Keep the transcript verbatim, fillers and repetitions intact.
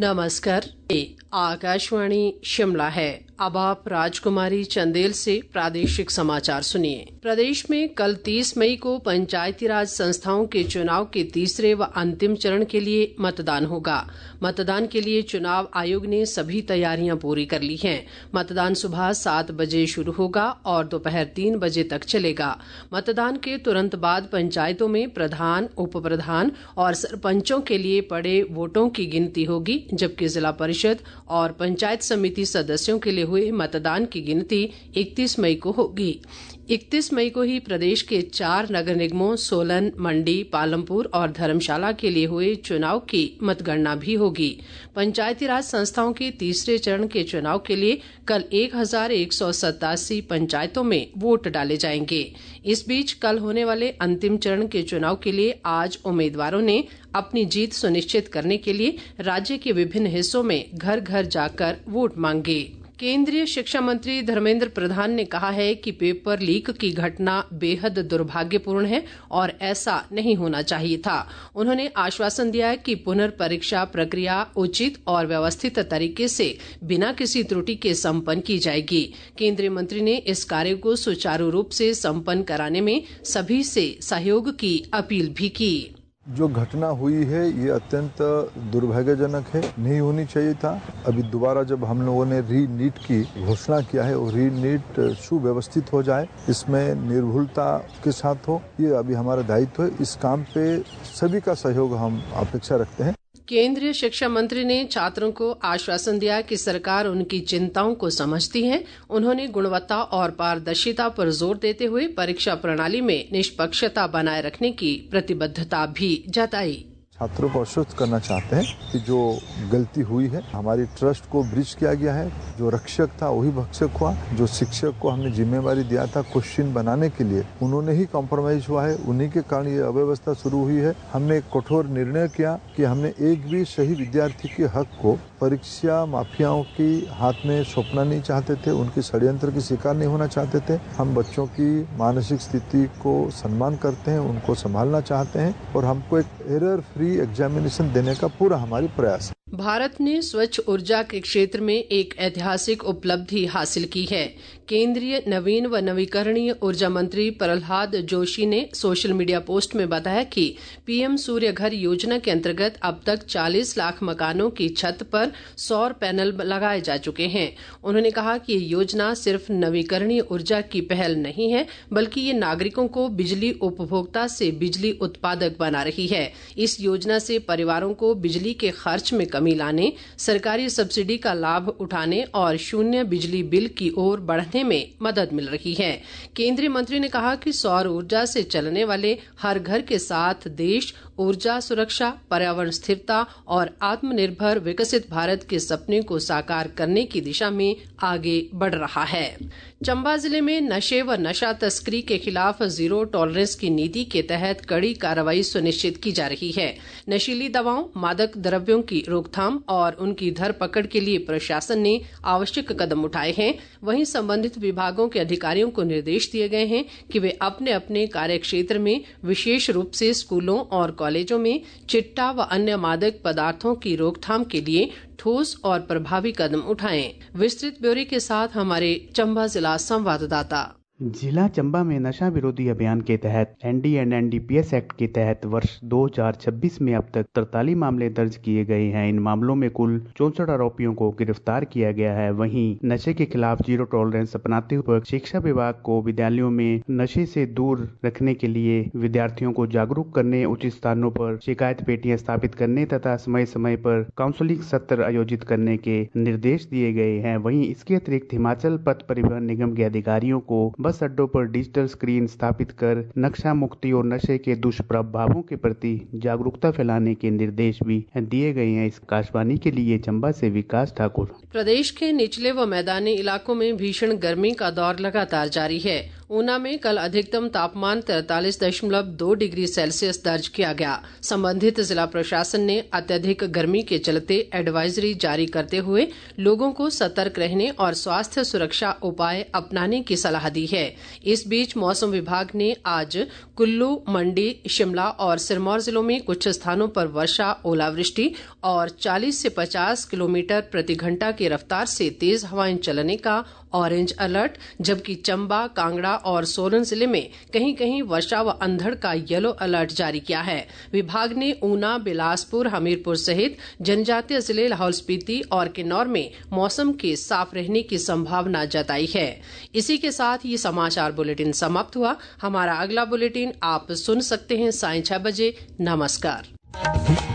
नमस्कार, ये आकाशवाणी शिमला है। अब आप राजकुमारी चंदेल से प्रादेशिक समाचार सुनिए। प्रदेश में कल तीस मई को पंचायती राज संस्थाओं के चुनाव के तीसरे व अंतिम चरण के लिए मतदान होगा। मतदान के लिए चुनाव आयोग ने सभी तैयारियां पूरी कर ली हैं। मतदान सुबह सात बजे शुरू होगा और दोपहर तीन बजे तक चलेगा। मतदान के तुरंत बाद पंचायतों में प्रधान, उप प्रधान और सरपंचों के लिए पड़े वोटों की गिनती होगी, जबकि जिला परिषद और पंचायत समिति सदस्यों के लिए हुए मतदान की गिनती इकतीस मई को होगी। इकतीस मई को ही प्रदेश के चार नगर निगमों सोलन, मंडी, पालमपुर और धर्मशाला के लिए हुए चुनाव की मतगणना भी होगी। पंचायती राज संस्थाओं के तीसरे चरण के चुनाव के लिए कल एक हजार एक सौ सतासी पंचायतों में वोट डाले जाएंगे। इस बीच कल होने वाले अंतिम चरण के चुनाव के लिए आज उम्मीदवारों ने अपनी जीत सुनिश्चित करने के लिए राज्य के विभिन्न हिस्सों में घर घर जाकर वोट मांगे। केंद्रीय शिक्षा मंत्री धर्मेंद्र प्रधान ने कहा है कि पेपर लीक की घटना बेहद दुर्भाग्यपूर्ण है और ऐसा नहीं होना चाहिए था। उन्होंने आश्वासन दिया कि पुनर्परीक्षा प्रक्रिया उचित और व्यवस्थित तरीके से बिना किसी त्रुटि के संपन्न की जाएगी। केंद्रीय मंत्री ने इस कार्य को सुचारू रूप से संपन्न कराने में सभी से सहयोग की अपील भी की। जो घटना हुई है ये अत्यंत दुर्भाग्यजनक है, नहीं होनी चाहिए था। अभी दोबारा जब हम लोगों ने री नीट की घोषणा किया है और री नीट सुव्यवस्थित हो जाए, इसमें निर्भुलता के साथ हो, ये अभी हमारा दायित्व है। इस काम पे सभी का सहयोग हम अपेक्षा रखते हैं। केंद्रीय शिक्षा मंत्री ने छात्रों को आश्वासन दिया कि सरकार उनकी चिंताओं को समझती है। उन्होंने गुणवत्ता और पारदर्शिता पर जोर देते हुए परीक्षा प्रणाली में निष्पक्षता बनाए रखने की प्रतिबद्धता भी जताई। छात्रों को आश्वस्त करना चाहते हैं कि जो गलती हुई है, हमारी ट्रस्ट को ब्रीच किया गया है। जो रक्षक था वही भक्षक हुआ। जो शिक्षक को हमने जिम्मेवारी दिया था क्वेश्चन बनाने के लिए, उन्होंने ही कॉम्प्रोमाइज हुआ है। उन्हीं के कारण ये अव्यवस्था शुरू हुई है। हमने एक कठोर निर्णय किया कि हमने एक भी सही विद्यार्थी के हक को परीक्षा माफियाओं की हाथ में सौंपना नहीं चाहते थे, उनके षड्यंत्र की शिकार नहीं होना चाहते थे। हम बच्चों की मानसिक स्थिति को सम्मान करते हैं, उनको संभालना चाहते हैं और हमको एक एरर फ्री एग्जामिनेशन देने का पूरा हमारी प्रयास है। भारत ने स्वच्छ ऊर्जा के क्षेत्र में एक ऐतिहासिक उपलब्धि हासिल की है। केंद्रीय नवीन व नवीकरणीय ऊर्जा मंत्री प्रहलाद जोशी ने सोशल मीडिया पोस्ट में बताया कि पीएम सूर्य घर योजना के अंतर्गत अब तक चालीस लाख मकानों की छत पर सौर पैनल लगाए जा चुके हैं। उन्होंने कहा कि ये योजना सिर्फ नवीकरणीय ऊर्जा की पहल नहीं है, बल्कि ये नागरिकों को बिजली उपभोक्ता से बिजली उत्पादक बना रही है। इस योजना से परिवारों को बिजली के खर्च में कमी लाने, सरकारी सब्सिडी का लाभ उठाने और शून्य बिजली बिल की ओर बढ़ने में मदद मिल रही है। केंद्रीय मंत्री ने कहा कि सौर ऊर्जा से चलने वाले हर घर के साथ देश ऊर्जा सुरक्षा, पर्यावरण स्थिरता और आत्मनिर्भर विकसित भारत के सपने को साकार करने की दिशा में आगे बढ़ रहा है। चंबा जिले में नशे व नशा तस्करी के खिलाफ जीरो टॉलरेंस की नीति के तहत कड़ी कार्रवाई सुनिश्चित की जा रही है। नशीली दवाओं, मादक द्रव्यों की रोकथाम और उनकी धरपकड़ के लिए प्रशासन ने आवश्यक कदम उठाए हैं। वहीं संबंधित विभागों के अधिकारियों को निर्देश दिए गए हैं कि वे अपने अपने कार्य क्षेत्र में विशेष रूप से स्कूलों और कॉलेजों में चिट्टा व अन्य मादक पदार्थों की रोकथाम के लिए ठोस और प्रभावी कदम उठाएं। विस्तृत ब्यौरे के साथ हमारे चंबा जिला संवाददाता। जिला चंबा में नशा विरोधी अभियान के तहत एनडी एंड एनडीपीएस एक्ट के तहत वर्ष दो हज़ार छब्बीस में अब तक तरतालीस मामले दर्ज किए गए हैं। इन मामलों में कुल चौसठ आरोपियों को गिरफ्तार किया गया है। वहीं नशे के खिलाफ जीरो टॉलरेंस अपनाते हुए शिक्षा विभाग को विद्यालयों में नशे से दूर रखने के लिए विद्यार्थियों को जागरूक करने, उचित स्थानों पर शिकायत पेटियां स्थापित करने तथा समय समय पर काउंसलिंग सत्र आयोजित करने के निर्देश दिए गए हैं। वहीं इसके अतिरिक्त हिमाचल पथ परिवहन निगम के अधिकारियों को बस अड्डों पर डिजिटल स्क्रीन स्थापित कर नक्शा मुक्ति और नशे के दुष्प्रभावों के प्रति जागरूकता फैलाने के निर्देश भी दिए गए हैं। इस आकाशवाणी के लिए चंबा से विकास ठाकुर। प्रदेश के निचले व मैदानी इलाकों में भीषण गर्मी का दौर लगातार जारी है। ऊना में कल अधिकतम तापमान तैंतालीस दशमलव दो डिग्री सेल्सियस दर्ज किया गया। संबंधित जिला प्रशासन ने अत्यधिक गर्मी के चलते एडवाइजरी जारी करते हुए लोगों को सतर्क रहने और स्वास्थ्य सुरक्षा उपाय अपनाने की सलाह दी है। इस बीच मौसम विभाग ने आज कुल्लू, मंडी, शिमला और सिरमौर जिलों में कुछ स्थानों पर वर्षा, ओलावृष्टि और चालीस से पचास किलोमीटर प्रति घंटा की रफ्तार से तेज हवाएं चलने का ऑरेंज अलर्ट, जबकि चंबा, कांगड़ा और सोलन जिले में कहीं कहीं वर्षा व अंधड़ का येलो अलर्ट जारी किया है। विभाग ने ऊना, बिलासपुर, हमीरपुर सहित जनजातीय जिले लाहौल स्पीति और किन्नौर में मौसम के साफ रहने की संभावना जताई है। इसी के साथ ये समाचार बुलेटिन समाप्त हुआ। हमारा अगला बुलेटिन आप सुन सकते हैं सायं छह बजे। नमस्कार।